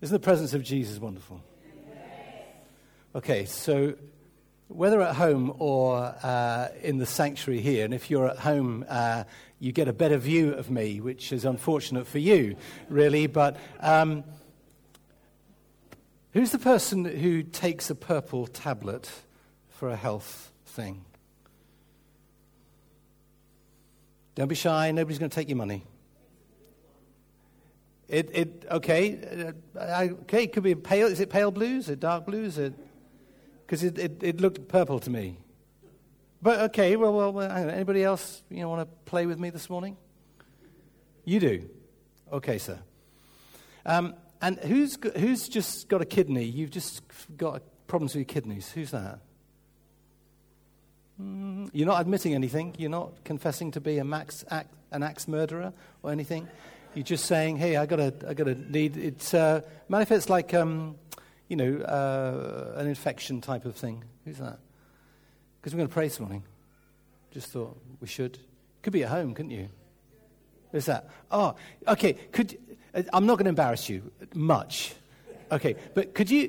Isn't the presence of Jesus wonderful? Okay, so whether at home or in the sanctuary here, and if you're at home, you get a better view of me, which is unfortunate for you, really, but who's the person who takes a purple tablet for a health thing? Don't be shy, nobody's going to take your money. Okay, it could be pale. Is it pale blue? Is it dark blue? Is it? Because it looked purple to me. But okay, well, hang on. Anybody else want to play with me this morning? You do. Okay, sir. And who's just got a kidney? You've just got problems with your kidneys. Who's that? You're not admitting anything. You're not confessing to be an axe murderer or anything. You're just saying, "Hey, I got a need." It manifests like an infection type of thing. Who's that? Because we're going to pray this morning. Just thought we should. Could be at home, couldn't you? Who's that? Oh, okay. I'm not going to embarrass you much. Okay, but could you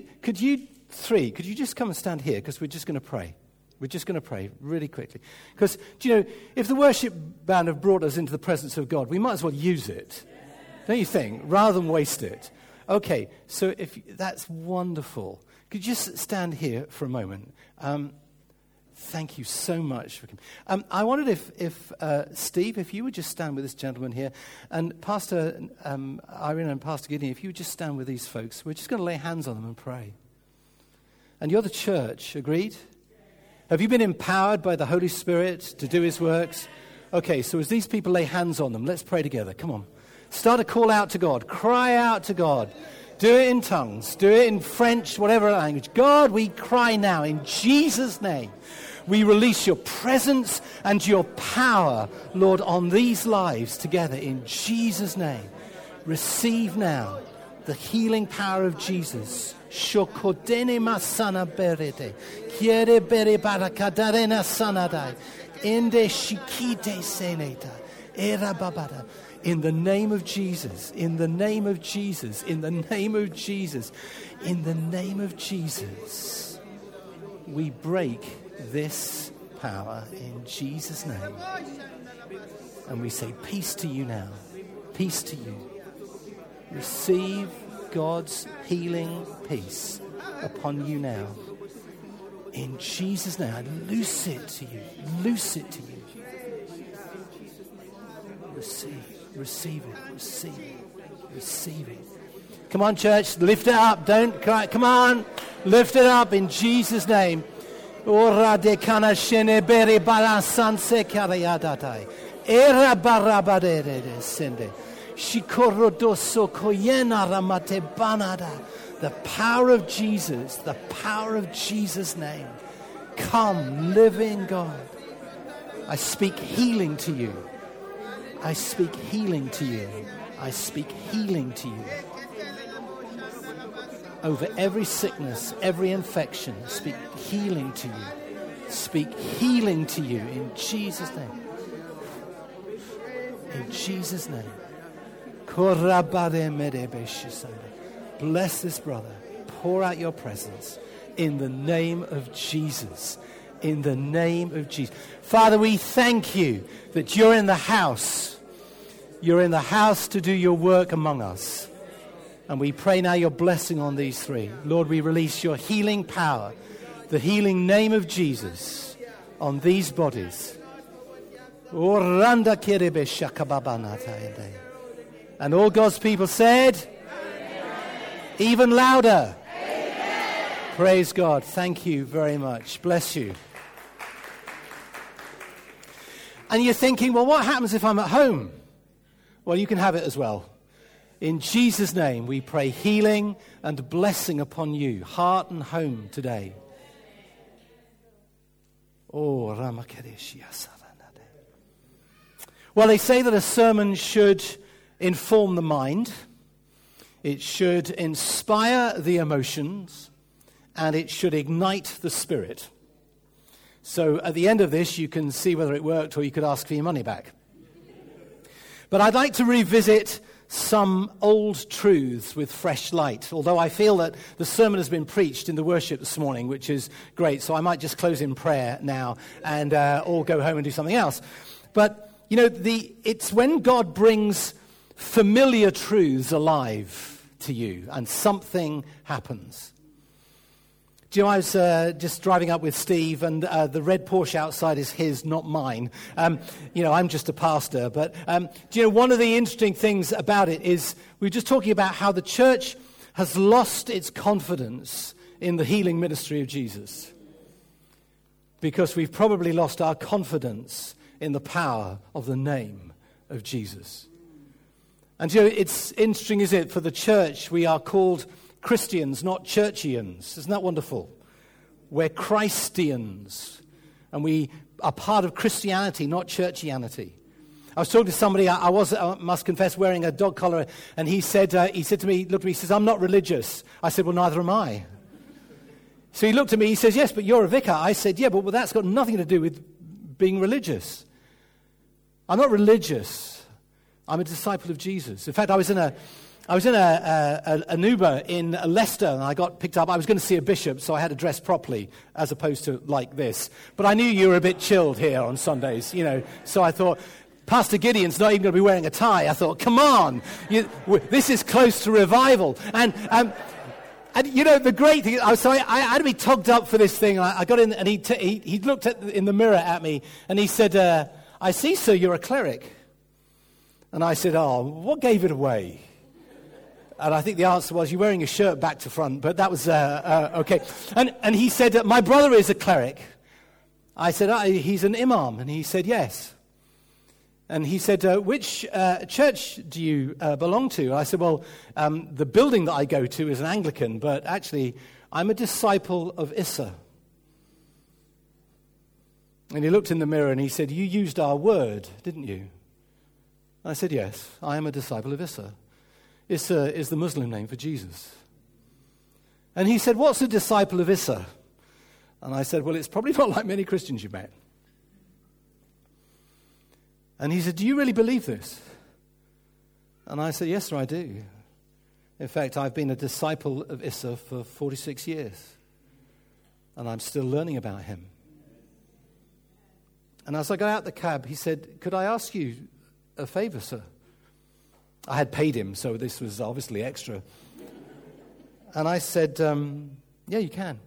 just come and stand here? Because we're just going to pray. We're just going to pray really quickly. Because, if the worship band have brought us into the presence of God, we might as well use it. Don't you think? Rather than waste it. Okay, so if that's wonderful. Could you just stand here for a moment? Thank you so much for coming. I wondered if Steve, if you would just stand with this gentleman here, and Pastor Irene and Pastor Gideon, if you would just stand with these folks. We're just going to lay hands on them and pray. And you're the church, agreed? Have you been empowered by the Holy Spirit to do His works? Okay, so as these people lay hands on them, let's pray together. Come on. Start to call out to God. Cry out to God. Do it in tongues. Do it in French, whatever language. God, we cry now in Jesus' name. We release your presence and your power, Lord, on these lives together in Jesus' name. Receive now the healing power of Jesus. Shokodene masana berete. Kiere bere barakadarena sanadai. Ende shikite seneta. Era babada. In the name of Jesus, in the name of Jesus, in the name of Jesus, in the name of Jesus, we break this power in Jesus' name. And we say, peace to you now. Peace to you. Receive God's healing peace upon you now. In Jesus' name, I loose it to you. Loose it to you. Receive it. Come on, church, lift it up. Don't cry. Come on, lift it up in Jesus' name. Ora de kana shene bere balasanse karayadatai. Era barabadere sende. Shikorodoso koyena ramate banada. The power of Jesus, the power of Jesus' name. Come, living God. I speak healing to you. I speak healing to you. I speak healing to you. Over every sickness, every infection, speak healing to you. Speak healing to you in Jesus' name. In Jesus' name. Bless this brother. Pour out your presence in the name of Jesus. In the name of Jesus. Father, we thank you that you're in the house. You're in the house to do your work among us. And we pray now your blessing on these three. Lord, we release your healing power, the healing name of Jesus on these bodies. And all God's people said, Amen. Even louder. Amen. Praise God. Thank you very much. Bless you. And you're thinking, well, what happens if I'm at home? Well, you can have it as well. In Jesus' name, we pray healing and blessing upon you, heart and home today. Oh, Ramakareshia. Well, they say that a sermon should inform the mind, it should inspire the emotions, and it should ignite the spirit. So at the end of this, you can see whether it worked or you could ask for your money back. But I'd like to revisit some old truths with fresh light, although I feel that the sermon has been preached in the worship this morning, which is great, so I might just close in prayer now and all go home and do something else. But, it's when God brings familiar truths alive to you and something happens. Do you know, I was just driving up with Steve, and the red Porsche outside is his, not mine. I'm just a pastor. But one of the interesting things about it is we were just talking about how the church has lost its confidence in the healing ministry of Jesus, because we've probably lost our confidence in the power of the name of Jesus. And it's interesting, isn't it? For the church, we are called Christians, not churchians. Isn't that wonderful? We're Christians, and we are part of Christianity, not churchianity. I was talking to somebody, I must confess, wearing a dog collar, and he said to me, looked at me, he says, "I'm not religious." I said, "Well, neither am I." So he looked at me, he says, "Yes, but you're a vicar." I said, "Yeah, but that's got nothing to do with being religious. I'm not religious. I'm a disciple of Jesus." In fact, I was in an Uber in Leicester, and I got picked up. I was going to see a bishop, so I had to dress properly, as opposed to like this. But I knew you were a bit chilled here on Sundays, so I thought, Pastor Gideon's not even going to be wearing a tie. I thought, come on, this is close to revival. And the great thing, I had to be togged up for this thing. I got in, and he looked in the mirror at me, and he said, "I see, sir, you're a cleric." And I said, "Oh, what gave it away?" And I think the answer was, "You're wearing your shirt back to front," but that was okay. And he said, "My brother is a cleric." I said, "He's an imam," and he said, "Yes." And he said, "Which church do you belong to?" I said, "Well, the building that I go to is an Anglican, but actually I'm a disciple of Issa." And he looked in the mirror and he said, "You used our word, didn't you?" I said, "Yes, I am a disciple of Issa." Issa is the Muslim name for Jesus. And he said, "What's a disciple of Issa?" And I said, "Well, it's probably not like many Christians you met." And he said, "Do you really believe this?" And I said, "Yes, sir, I do. In fact, I've been a disciple of Issa for 46 years. And I'm still learning about him." And as I got out the cab, he said, "Could I ask you a favor, sir?" I had paid him, so this was obviously extra. And I said, "Yeah, you can."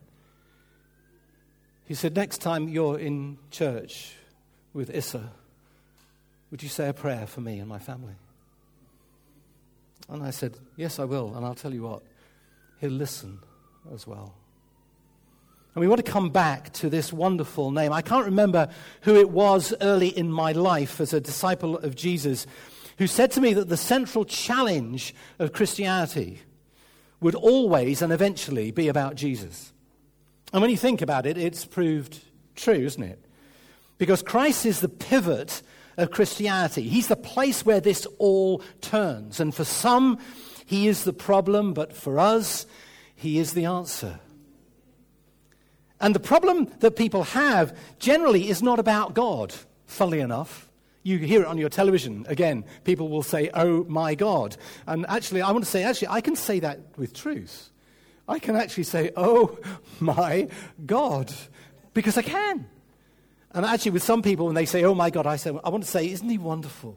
He said, "Next time you're in church with Issa, would you say a prayer for me and my family?" And I said, "Yes, I will. And I'll tell you what, he'll listen as well." And we want to come back to this wonderful name. I can't remember who it was early in my life as a disciple of Jesus who said to me that the central challenge of Christianity would always and eventually be about Jesus. And when you think about it, it's proved true, isn't it? Because Christ is the pivot of Christianity. He's the place where this all turns. And for some, he is the problem, but for us, he is the answer. And the problem that people have generally is not about God, funnily enough. You hear it on your television. Again, people will say, "Oh my God." And actually, I want to say, I can say that with truth. I can actually say, "Oh my God," because I can. And actually, with some people, when they say, "Oh my God," I want to say, "Isn't he wonderful?"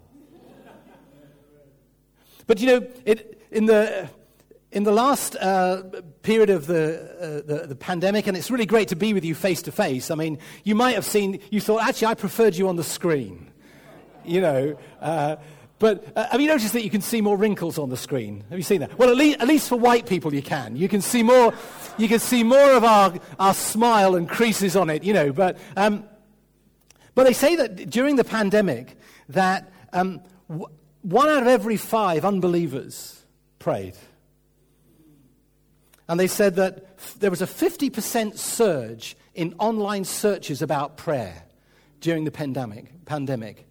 But in the last period of the pandemic, and it's really great to be with you face to face. I mean, you might have you thought, actually, I preferred you on the screen. But have you noticed that you can see more wrinkles on the screen? Have you seen that? Well, at least for white people, you can. You can see more. You can see more of our smile and creases on it. But they say that during the pandemic, that 1 out of every 5 unbelievers prayed, and they said that there was a 50% surge in online searches about prayer during the pandemic.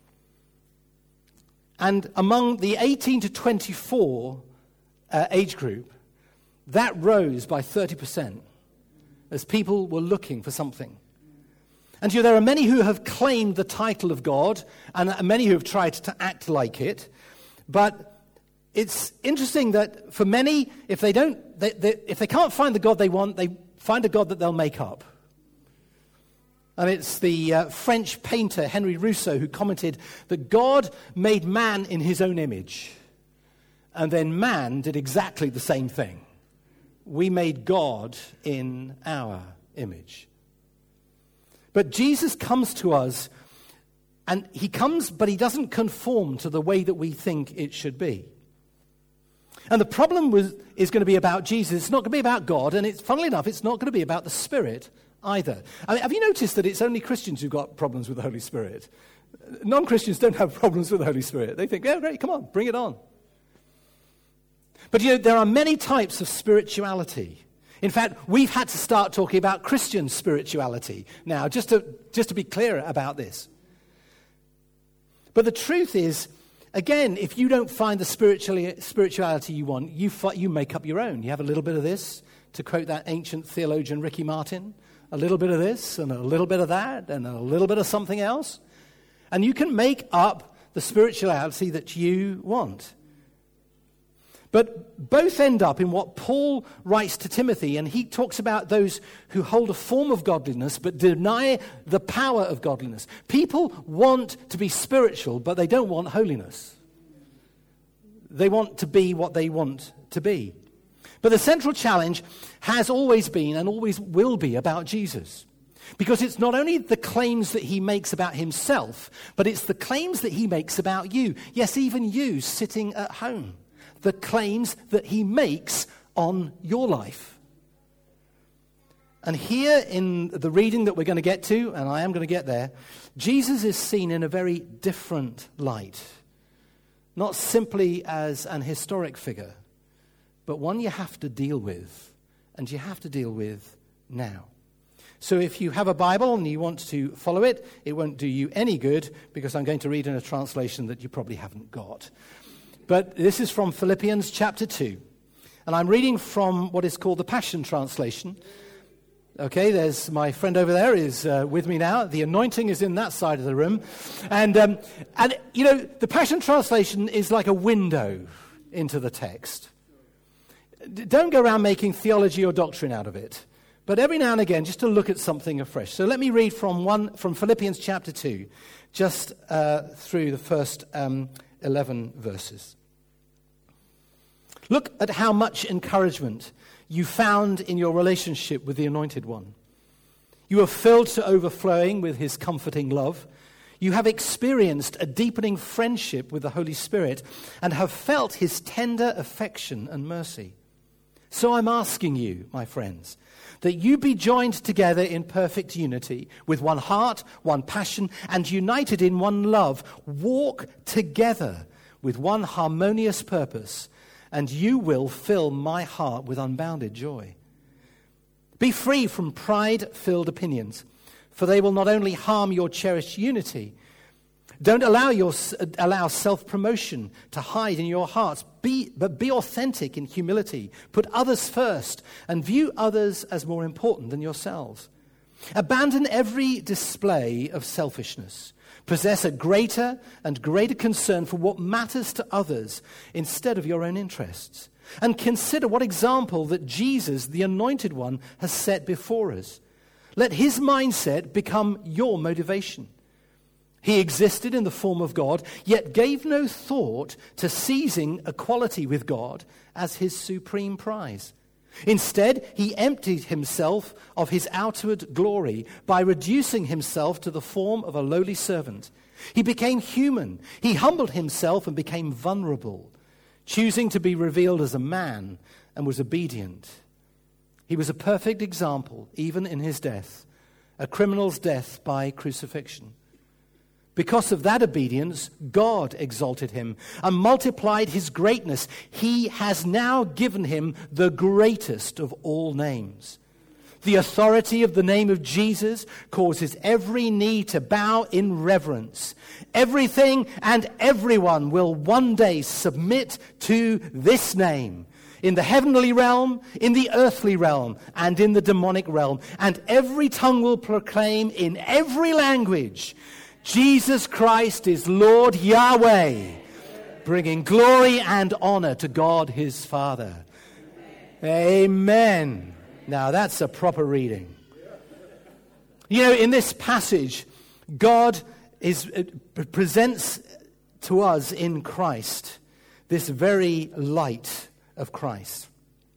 And among the 18 to 24 age group, that rose by 30% as people were looking for something. And there are many who have claimed the title of God, and many who have tried to act like it, but it's interesting that for many, if they can't find the God they want, they find a God that they'll make up. And it's the French painter Henri Rousseau who commented that God made man in his own image. And then man did exactly the same thing. We made God in our image. But Jesus comes to us, and he comes, but he doesn't conform to the way that we think it should be. And the problem is going to be about Jesus. It's not going to be about God, and funnily enough, it's not going to be about the Spirit either. I mean, have you noticed that it's only Christians who've got problems with the Holy Spirit? Non-Christians don't have problems with the Holy Spirit. They think, oh, great, come on, bring it on. But there are many types of spirituality. In fact, we've had to start talking about Christian spirituality now, just to be clear about this. But the truth is, again, if you don't find the spirituality you want, you make up your own. You have a little bit of this, to quote that ancient theologian Ricky Martin, a little bit of this, and a little bit of that, and a little bit of something else. And you can make up the spirituality that you want. But both end up in what Paul writes to Timothy, and he talks about those who hold a form of godliness but deny the power of godliness. People want to be spiritual, but they don't want holiness. They want to be what they want to be. But the central challenge has always been and always will be about Jesus. Because it's not only the claims that he makes about himself, but it's the claims that he makes about you. Yes, even you sitting at home. The claims that he makes on your life. And here in the reading that we're going to get to, and I am going to get there, Jesus is seen in a very different light. Not simply as an historic figure, but one you have to deal with, and you have to deal with now. So if you have a Bible and you want to follow it, it won't do you any good, because I'm going to read in a translation that you probably haven't got. But this is from Philippians chapter 2. And I'm reading from what is called the Passion Translation. Okay, there's my friend over there is with me now. The anointing is in that side of the room. And you know, the Passion Translation is like a window into the text. Don't go around making theology or doctrine out of it. But every now and again, just to look at something afresh. So let me read from Philippians chapter 2, just through the first 11 verses. Look at how much encouragement you found in your relationship with the Anointed One. You are filled to overflowing with his comforting love. You have experienced a deepening friendship with the Holy Spirit and have felt his tender affection and mercy. So I'm asking you, my friends, that you be joined together in perfect unity, with one heart, one passion, and united in one love. Walk together with one harmonious purpose, and you will fill my heart with unbounded joy. Be free from pride-filled opinions, for they will not only harm your cherished unity. Don't allow self-promotion to hide in your hearts, but be authentic in humility. Put others first, and view others as more important than yourselves. Abandon every display of selfishness. Possess a greater and greater concern for what matters to others instead of your own interests. And consider what example that Jesus, the Anointed One, has set before us. Let his mindset become your motivation. He existed in the form of God, yet gave no thought to seizing equality with God as his supreme prize. Instead, he emptied himself of his outward glory by reducing himself to the form of a lowly servant. He became human. He humbled himself and became vulnerable, choosing to be revealed as a man, and was obedient. He was a perfect example, even in his death, a criminal's death by crucifixion. Because of that obedience, God exalted him and multiplied his greatness. He has now given him the greatest of all names. The authority of the name of Jesus causes every knee to bow in reverence. Everything and everyone will one day submit to this name. In the heavenly realm, in the earthly realm, and in the demonic realm. And every tongue will proclaim in every language, Jesus Christ is Lord Yahweh. bringing glory and honor to God his Father. Amen. Now that's a proper reading. You know, in this passage, God presents to us in Christ this very light of Christ.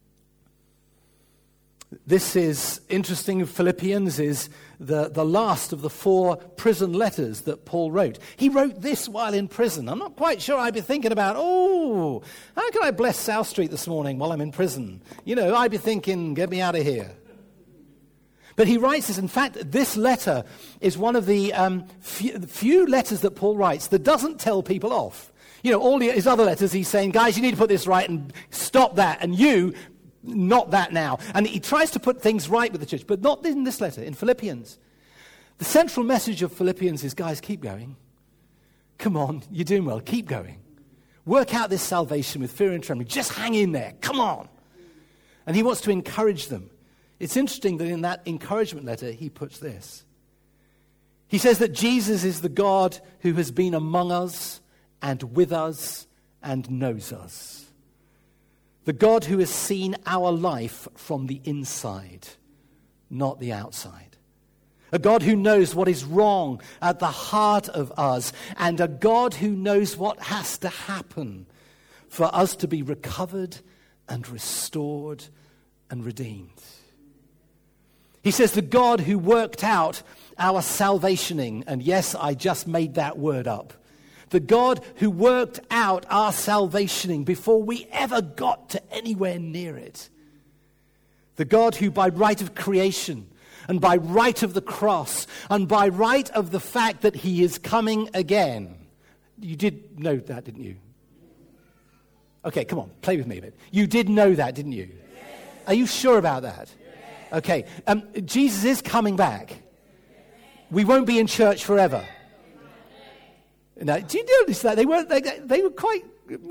This is interesting. Philippians is the last of the 4 prison letters that Paul wrote. He wrote this while in prison. I'm not quite sure I'd be thinking about, how can I bless South Street this morning while I'm in prison? You know, I'd be thinking, get me out of here. But he writes this. In fact, this letter is one of the few letters that Paul writes that doesn't tell people off. You know, all his other letters, he's saying, guys, you need to put this right and stop that. And you, not that now. And he tries to put things right with the church, but not in this letter, in Philippians. The central message of Philippians is, guys, keep going. Come on, you're doing well. Keep going. Work out this salvation with fear and trembling. Just hang in there. Come on. And he wants to encourage them. It's interesting that in that encouragement letter, he puts this. He says that Jesus is the God who has been among us and with us and knows us. The God who has seen our life from the inside, not the outside. A God who knows what is wrong at the heart of us, and a God who knows what has to happen for us to be recovered and restored and redeemed. He says the God who worked out our salvationing, and yes, I just made that word up. The God who worked out our salvationing before we ever got to anywhere near it. The God who by right of creation and by right of the cross and by right of the fact that he is coming again. You did know that, didn't you? Okay, come on, play with me a bit. You did know that, didn't you? Yes. Are you sure about that? Yes. Okay, Jesus is coming back. We won't be in church forever. Now, do you notice that? They were quite,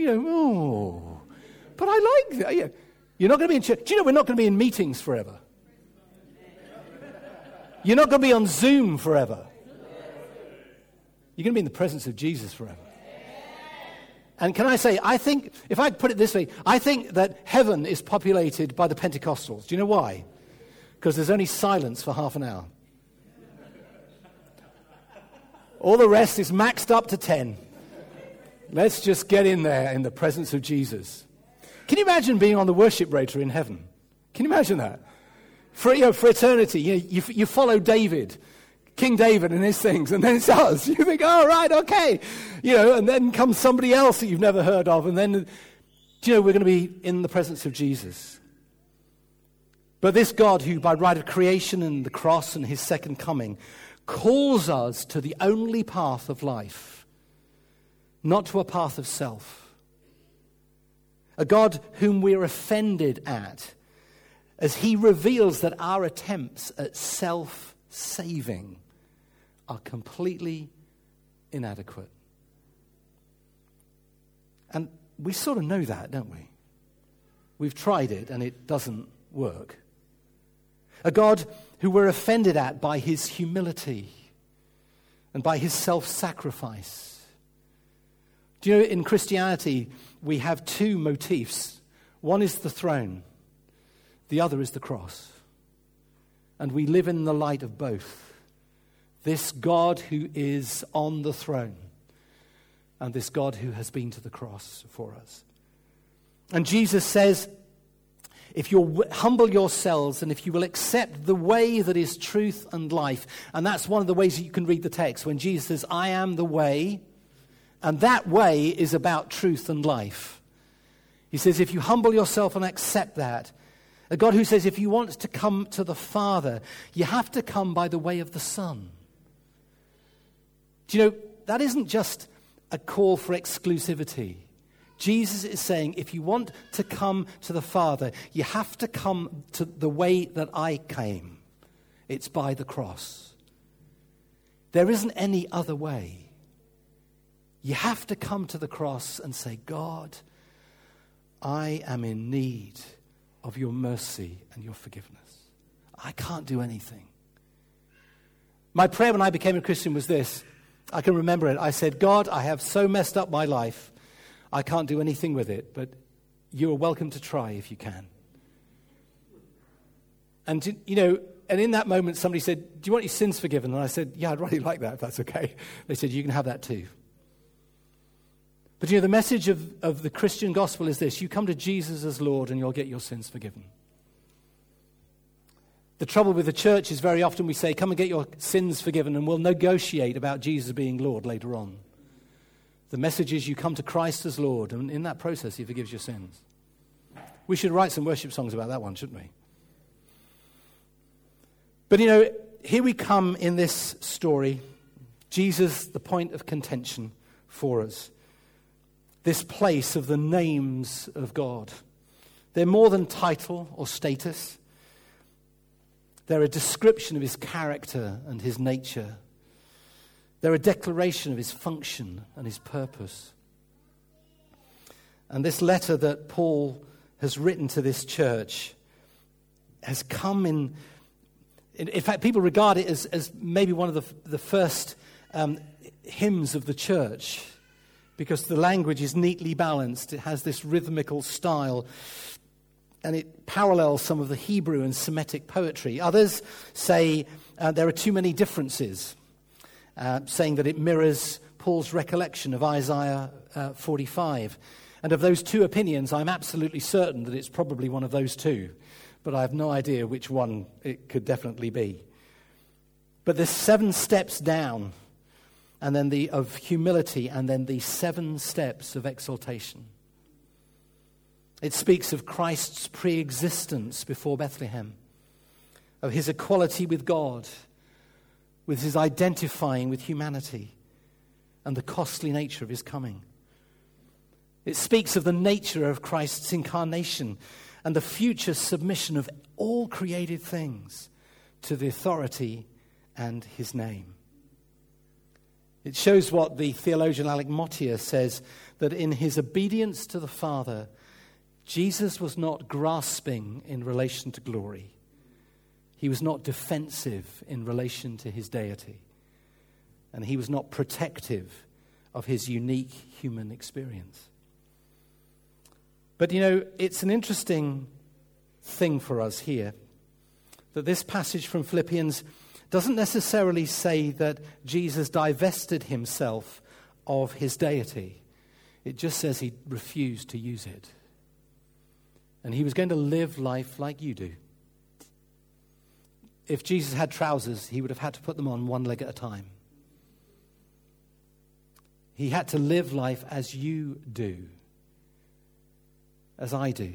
but I like that. You're not going to be in church. Do you know we're not going to be in meetings forever? You're not going to be on Zoom forever. You're going to be in the presence of Jesus forever. And can I say, I think, if I put it this way, I think that heaven is populated by the Pentecostals. Do you know why? Because there's only silence for half an hour. All the rest is maxed up to 10. Let's just get in there in the presence of Jesus. Can you imagine being on the worship rotor in heaven? Can you imagine that? For eternity, you follow David, King David and his things, and then it's us. You think, oh, right, okay. And then comes somebody else that you've never heard of, and then, we're going to be in the presence of Jesus. But this God who, by right of creation and the cross and his second coming, calls us to the only path of life, not to a path of self. A God whom we're offended at, as he reveals that our attempts at self-saving are completely inadequate. And we sort of know that, don't we? We've tried it and it doesn't work. A God who we're offended at by his humility and by his self-sacrifice. Do you know, in Christianity, we have 2 motifs. One is the throne. The other is the cross. And we live in the light of both. This God who is on the throne and this God who has been to the cross for us. And Jesus says, if you'll humble yourselves and if you will accept the way that is truth and life, and that's one of the ways that you can read the text, when Jesus says, I am the way, and that way is about truth and life. He says, if you humble yourself and accept that, a God who says if you want to come to the Father, you have to come by the way of the Son. Do you know, that isn't just a call for exclusivity. Jesus is saying, if you want to come to the Father, you have to come to the way that I came. It's by the cross. There isn't any other way. You have to come to the cross and say, God, I am in need of your mercy and your forgiveness. I can't do anything. My prayer when I became a Christian was this. I can remember it. I said, God, I have so messed up my life. I can't do anything with it, but you are welcome to try if you can. And, and in that moment, somebody said, do you want your sins forgiven? And I said, yeah, I'd really like that, if that's okay. They said, you can have that too. But the message of the Christian gospel is this: you come to Jesus as Lord and you'll get your sins forgiven. The trouble with the church is very often we say, come and get your sins forgiven, and we'll negotiate about Jesus being Lord later on. The message is you come to Christ as Lord, and in that process he forgives your sins. We should write some worship songs about that one, shouldn't we? But here we come in this story, Jesus, the point of contention for us. This place of the names of God. They're more than title or status. They're a description of his character and his nature. They're a declaration of his function and his purpose. And this letter that Paul has written to this church has come in fact, people regard it as maybe one of the first hymns of the church, because the language is neatly balanced. It has this rhythmical style, and it parallels some of the Hebrew and Semitic poetry. Others say there are too many differences, saying that it mirrors Paul's recollection of Isaiah 45. And of those two opinions, I'm absolutely certain that it's probably one of those two, but I have no idea which one it could definitely be. But there's 7 steps down, and then of humility, and then the 7 steps of exaltation. It speaks of Christ's pre-existence before Bethlehem, of his equality with God, with his identifying with humanity, and the costly nature of his coming. It speaks of the nature of Christ's incarnation and the future submission of all created things to the authority and his name. It shows what the theologian Alec Motyer says, that in his obedience to the Father, Jesus was not grasping in relation to glory. He was not defensive in relation to his deity. And he was not protective of his unique human experience. But it's an interesting thing for us here, that this passage from Philippians doesn't necessarily say that Jesus divested himself of his deity. It just says he refused to use it. And he was going to live life like you do. If Jesus had trousers, he would have had to put them on one leg at a time. He had to live life as you do, as I do.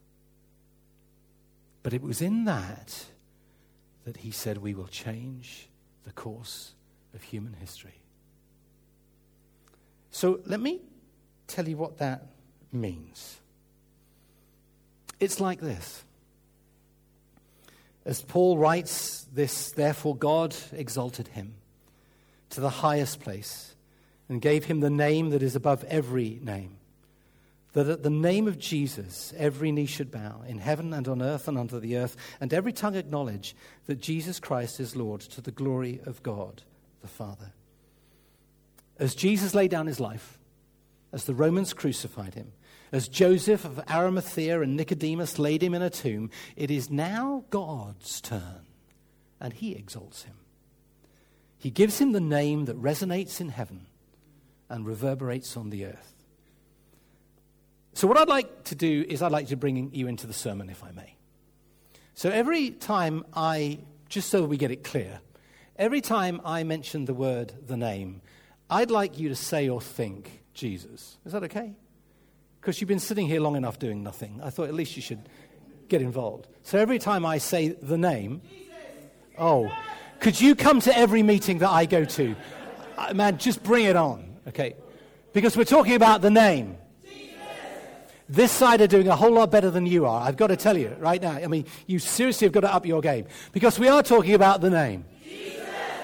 But it was in that he said we will change the course of human history. So let me tell you what that means. It's like this. As Paul writes this, therefore God exalted him to the highest place and gave him the name that is above every name, that at the name of Jesus every knee should bow, in heaven and on earth and under the earth, and every tongue acknowledge that Jesus Christ is Lord, to the glory of God the Father. As Jesus laid down his life, as the Romans crucified him, as Joseph of Arimathea and Nicodemus laid him in a tomb, it is now God's turn, and he exalts him. He gives him the name that resonates in heaven and reverberates on the earth. So what I'd like to do is I'd like to bring you into the sermon, if I may. So every time just so we get it clear, every time I mention the word, the name, I'd like you to say or think Jesus. Is that okay? Because you've been sitting here long enough doing nothing. I thought at least you should get involved. So every time I say the name, could you come to every meeting that I go to? Man, just bring it on, okay? Because we're talking about the name. This side are doing a whole lot better than you are. I've got to tell you right now. I mean, you seriously have got to up your game. Because we are talking about the name. Jesus.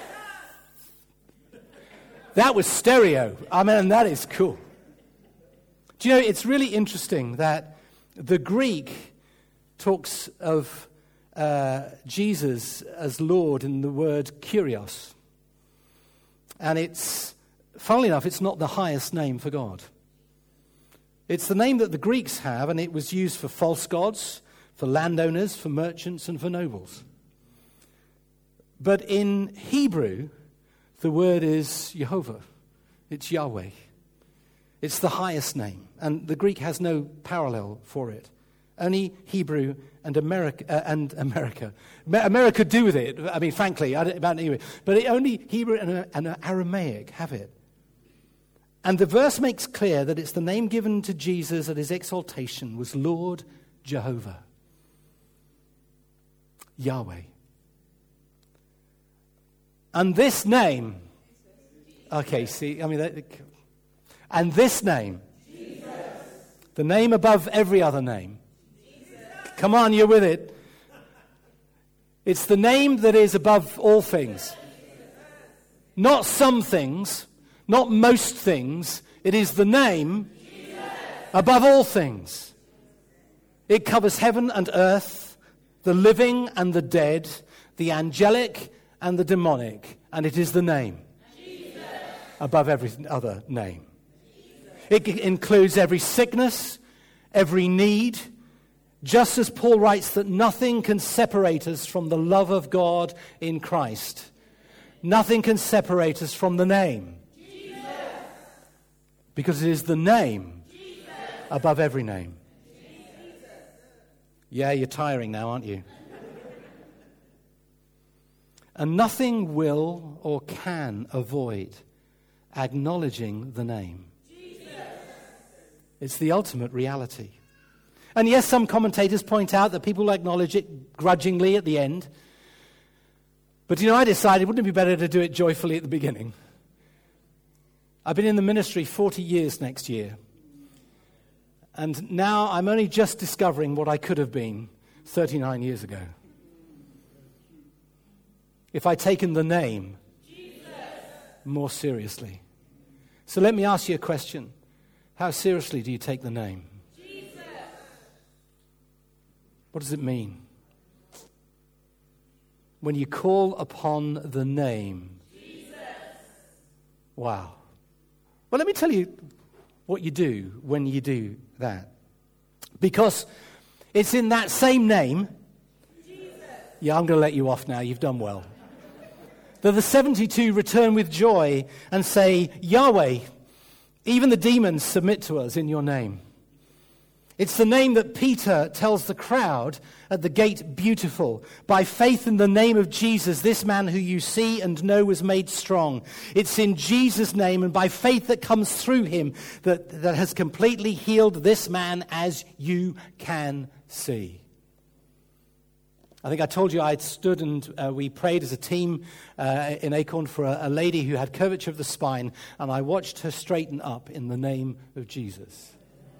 That was stereo. I mean, that is cool. Do you know, it's really interesting that the Greek talks of Jesus as Lord in the word Kyrios. And funnily enough, it's not the highest name for God. It's the name that the Greeks have, and it was used for false gods, for landowners, for merchants, and for nobles. But in Hebrew, the word is Jehovah. It's Yahweh. It's the highest name, and the Greek has no parallel for it. Only Hebrew and America. America do with it. I mean, frankly, I don't about anyway. But only Hebrew and Aramaic have it. And the verse makes clear that it's the name given to Jesus at his exaltation was Lord Jehovah. Yahweh. And this name, okay, see, I mean, and this name, Jesus. The name above every other name. Jesus. Come on, you're with it. It's the name that is above all things. Not some things, not most things. It is the name Jesus. Above all things. It covers heaven and earth, the living and the dead, the angelic and the demonic, and it is the name Jesus. Above every other name. Jesus. It includes every sickness, every need, just as Paul writes that nothing can separate us from the love of God in Christ. Nothing can separate us from the name. Jesus. Because it is the name Jesus. Above every name. Jesus. Yeah, you're tiring now, aren't you? And nothing will or can avoid acknowledging the name. Jesus. It's the ultimate reality. And yes, some commentators point out that people acknowledge it grudgingly at the end. But I decided, wouldn't it be better to do it joyfully at the beginning? I've been in the ministry 40 years next year. And now I'm only just discovering what I could have been 39 years ago. If I'd taken the name Jesus. More seriously. So let me ask you a question. How seriously do you take the name? Jesus. What does it mean? When you call upon the name. Jesus. Wow. Well, let me tell you what you do when you do that. Because it's in that same name. Jesus. Yeah, I'm going to let you off now. You've done well. That the 72 return with joy and say, Yahweh, even the demons submit to us in your name. It's the name that Peter tells the crowd at the gate beautiful. By faith in the name of Jesus, this man who you see and know was made strong. It's in Jesus' name and by faith that comes through him that has completely healed this man as you can see. I think I told you I'd stood and we prayed as a team in Acorn for a lady who had curvature of the spine, and I watched her straighten up in the name of Jesus.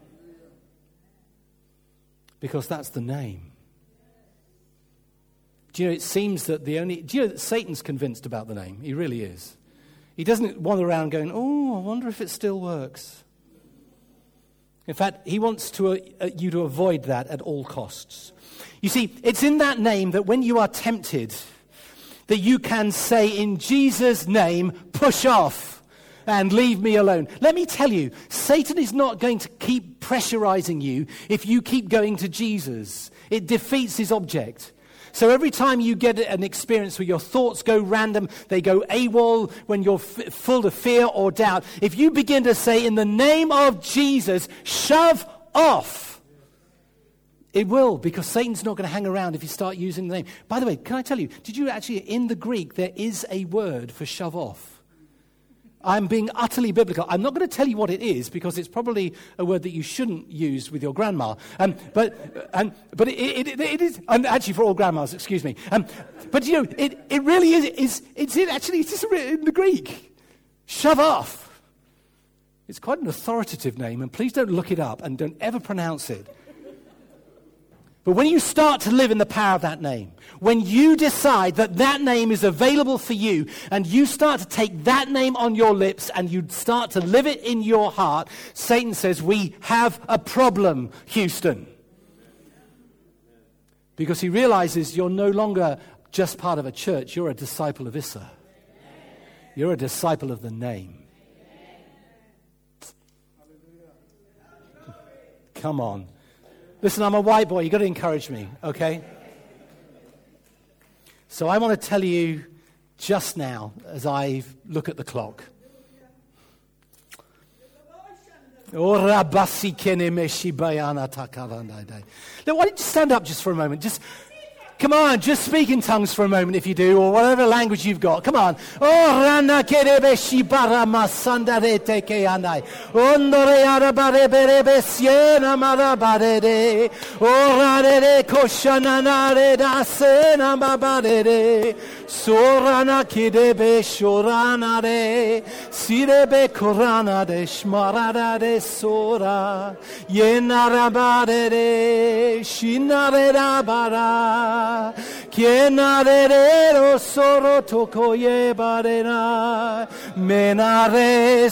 Because that's the name. Do you know, it seems that that Satan's convinced about the name. He really is. He doesn't wander around going, oh, I wonder if it still works. In fact, he wants you to avoid that at all costs. You see, it's in that name that when you are tempted, that you can say in Jesus' name, push off and leave me alone. Let me tell you, Satan is not going to keep pressurizing you if you keep going to Jesus. It defeats his object. So every time you get an experience where your thoughts go random, they go AWOL, when you're full of fear or doubt, if you begin to say, in the name of Jesus, shove off, it will, because Satan's not going to hang around if you start using the name. By the way, can I tell you, did you actually, in the Greek, there is a word for shove off. I'm being utterly biblical. I'm not going to tell you what it is, because it's probably a word that you shouldn't use with your grandma. But it is, and actually for all grandmas, excuse me. But it really is, it's in the Greek. Shove off. It's quite an authoritative name, and please don't look it up and don't ever pronounce it. But when you start to live in the power of that name, when you decide that that name is available for you, and you start to take that name on your lips and you start to live it in your heart, Satan says, we have a problem, Houston. Because he realizes you're no longer just part of a church, you're a disciple of Issa. You're a disciple of the name. Come on. Listen, I'm a white boy. You've got to encourage me, okay? So I want to tell you just now, as I look at the clock. Now, why don't you stand up just for a moment? Just come on, just speak in tongues for a moment if you do, or whatever language you've got. Come on. Sorana kidebe shorana de sirebe korana de shmarada de sora yenarabade de shinare rabara kienare ro soro tokoye barena menare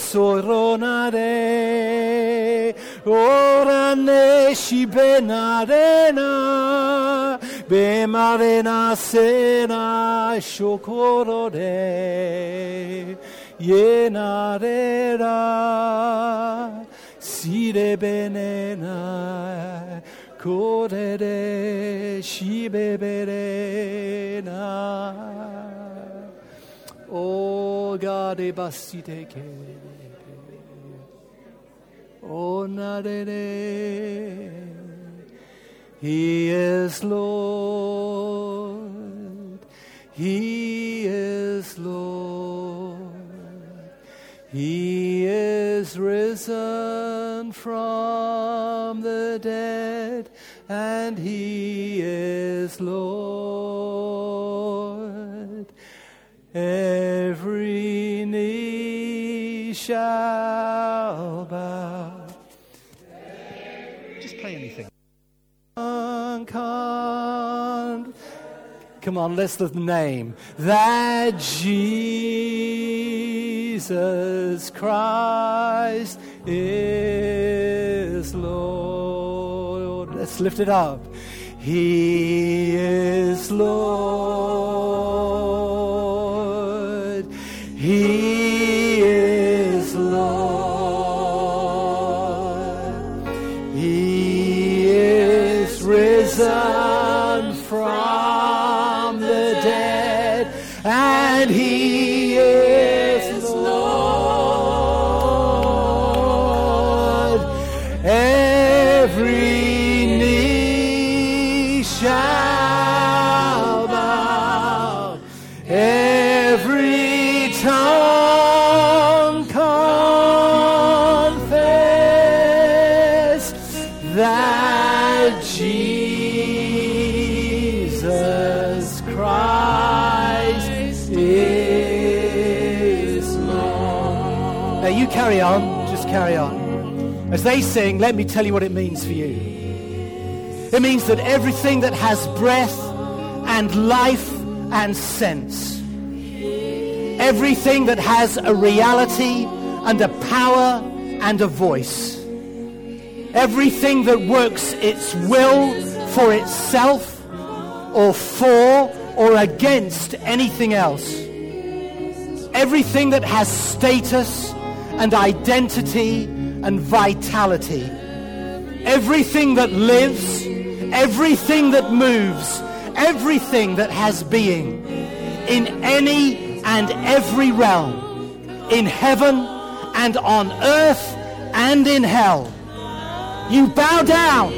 soronare orane shibenarena bemarena sena shokorore yenarera sirebenena korere shibeberena o gade basiteke o narere. He is Lord. He is Lord. He is risen from the dead, and He is Lord. Every knee shall bow. Just play anything. Come on, let's the name. That Jesus Christ is Lord. Let's lift it up. He is Lord. He is Lord. He is risen from the dead, and He is Lord. Every knee shall bow, every tongue confess that Jesus Christ is Lord. Now you carry on, just carry on. As they sing, let me tell you what it means for you. It means that everything that has breath and life and sense, everything that has a reality and a power and a voice, everything that works its will for itself or for or against anything else, everything that has status and identity and vitality, everything that lives, everything that moves, everything that has being in any and every realm, in heaven and on earth and in hell. You bow down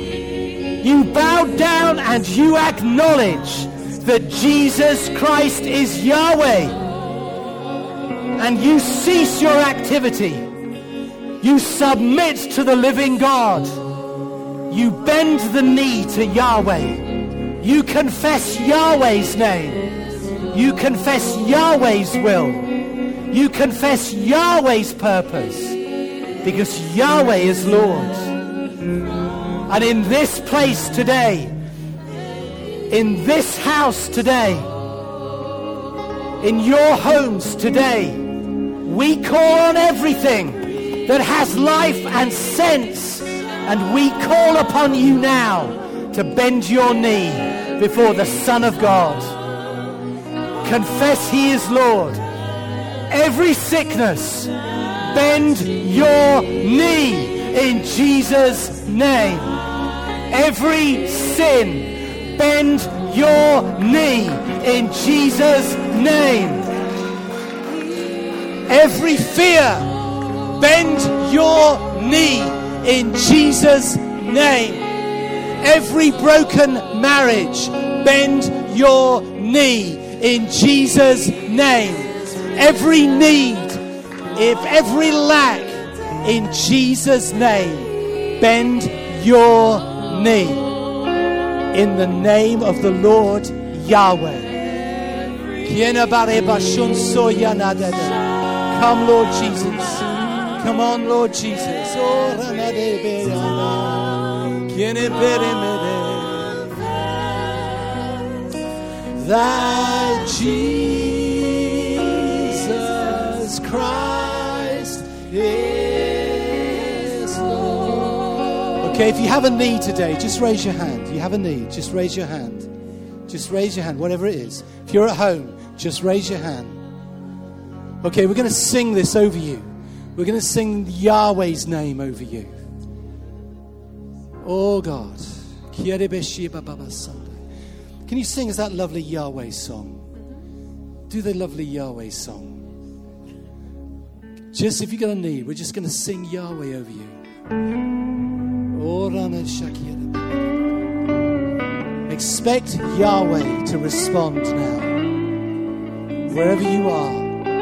and you acknowledge that Jesus Christ is Yahweh, and you cease your activity. You submit to the living God. You bend the knee to Yahweh. You confess Yahweh's name. You confess Yahweh's will. You confess Yahweh's purpose, because Yahweh is Lord. And in this place today, in this house today, in your homes today, we call on everything that has life and sense, and we call upon you now to bend your knee before the Son of God. Confess He is Lord. Every sickness, bend your knee in Jesus' name. Every sin, bend your knee in Jesus' name. Every fear, bend your knee in Jesus' name. Every broken marriage, bend your knee in Jesus' name. Every need, every lack, in Jesus' name, bend your knee. In the name of the Lord Yahweh. Come, Lord Jesus. Come on, Lord Jesus. That Jesus Christ is Lord. Okay, if you have a need today, just raise your hand. You have a need, just raise your hand. Just raise your hand, whatever it is. If you're at home, just raise your hand. Okay, we're going to sing this over you. We're going to sing Yahweh's name over you. Oh God. Can you sing us that lovely Yahweh song? Do the lovely Yahweh song. Just if you've got a need, we're just going to sing Yahweh over you. Expect Yahweh to respond now. Wherever you are.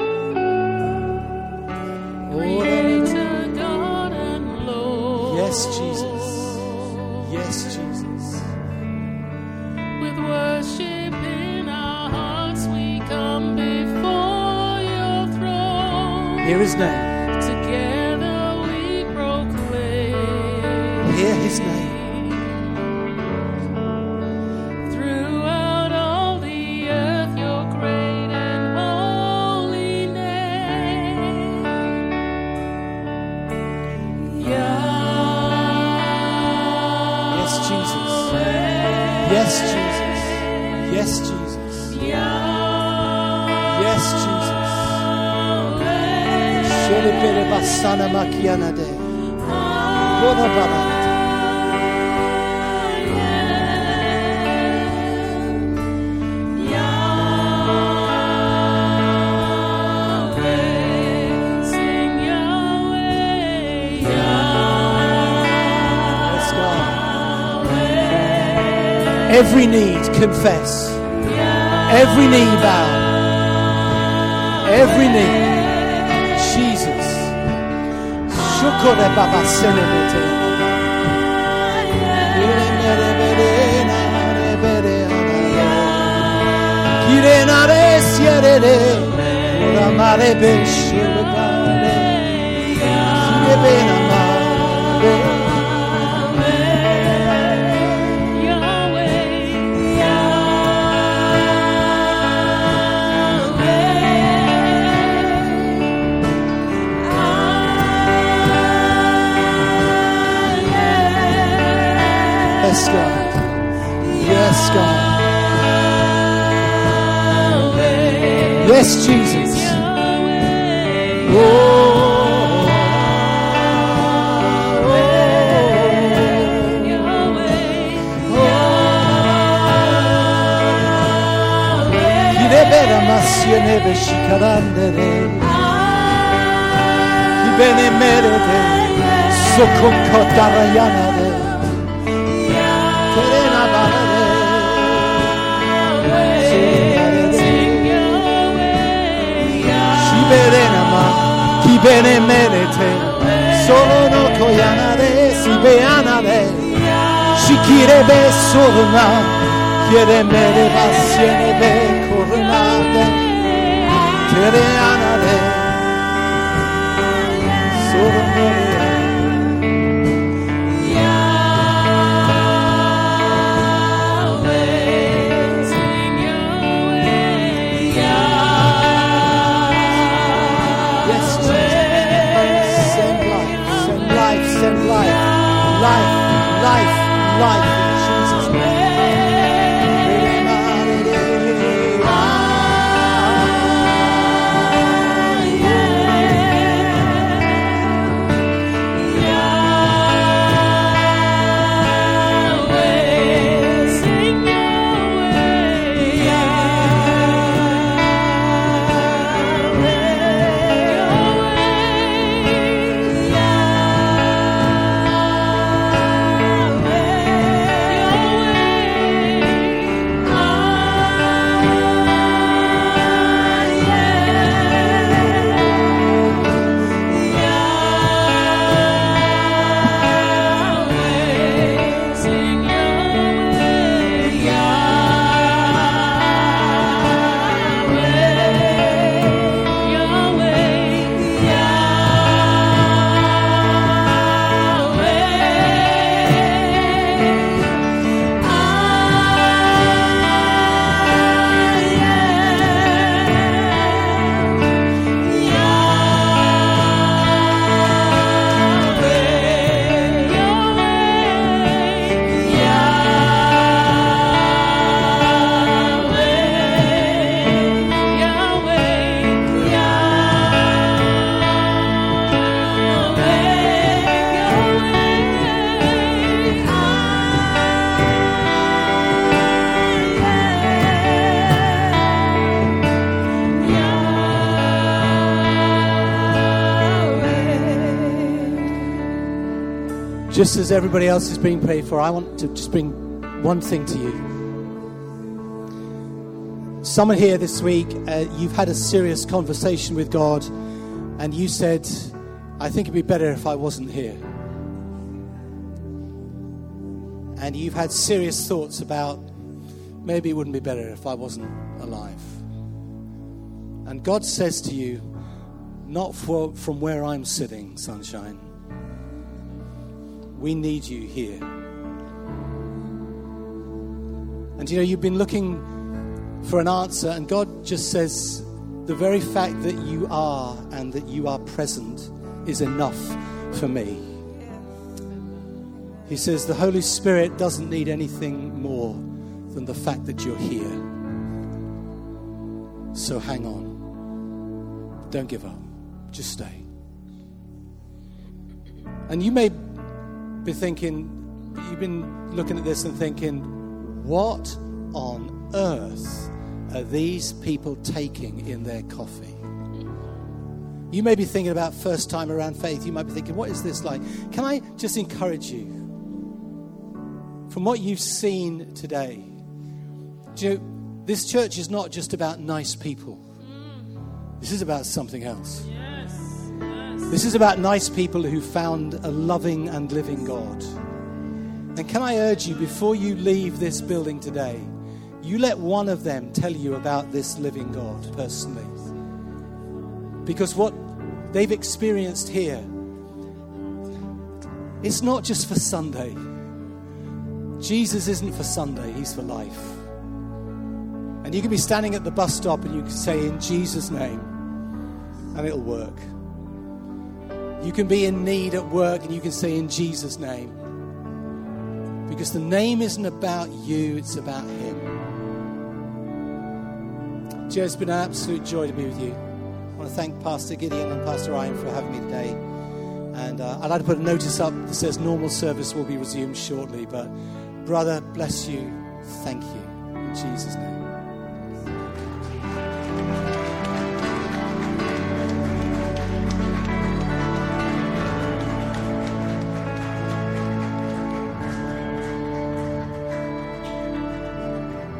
Yes, Jesus. Yes, Jesus. With worship in our hearts, we come before your throne. Hear his name. Together we proclaim. Hear his name. Throughout all the earth, your great and holy name. Yes, Jesus. Yes, Jesus. Yes, Jesus. Yes, Jesus. Shelipere basana makiana de. Kona baba. Every need, confess. Every knee bow. Every knee. Jesus. Shukore baba senemete. Kirena resierere. Ora mare beshulubare. Kirebena mare. Yes, God. Yes, God. Yes, Jesus. Oh. Kirebera masiene beshikarandere. Kibene merede. Sokonkotarayana. Bene menete solo no koyanare si beanare shikire be sorna quiere mere pasiene be coronade quiere anare solo no life in Jesus' name. Just as everybody else is being prayed for, I want to just bring one thing to you. Someone here this week, you've had a serious conversation with God, and you said, I think it'd be better if I wasn't here. And you've had serious thoughts about, maybe it wouldn't be better if I wasn't alive. And God says to you, not from where I'm sitting, sunshine. We need you here. And you've been looking for an answer, and God just says, the very fact that you are and that you are present is enough for me. He says the Holy Spirit doesn't need anything more than the fact that you're here. So hang on. Don't give up. Just stay. And you may be thinking, you've been looking at this and thinking, what on earth are these people taking in their coffee? You may be thinking about first time around faith. You might be thinking, what is this like? Can I just encourage you? From what you've seen today, this church is not just about nice people. This is about something else. This is about nice people who found a loving and living God. And can I urge you, before you leave this building today, you let one of them tell you about this living God personally. Because what they've experienced here, it's not just for Sunday. Jesus isn't for Sunday, he's for life. And you can be standing at the bus stop and you can say, in Jesus' name, and it'll work. You can be in need at work and you can say, in Jesus' name. Because the name isn't about you, it's about him. Joe, it's been an absolute joy to be with you. I want to thank Pastor Gideon and Pastor Ryan for having me today. And I'd like to put a notice up that says normal service will be resumed shortly. But brother, bless you. Thank you. In Jesus' name.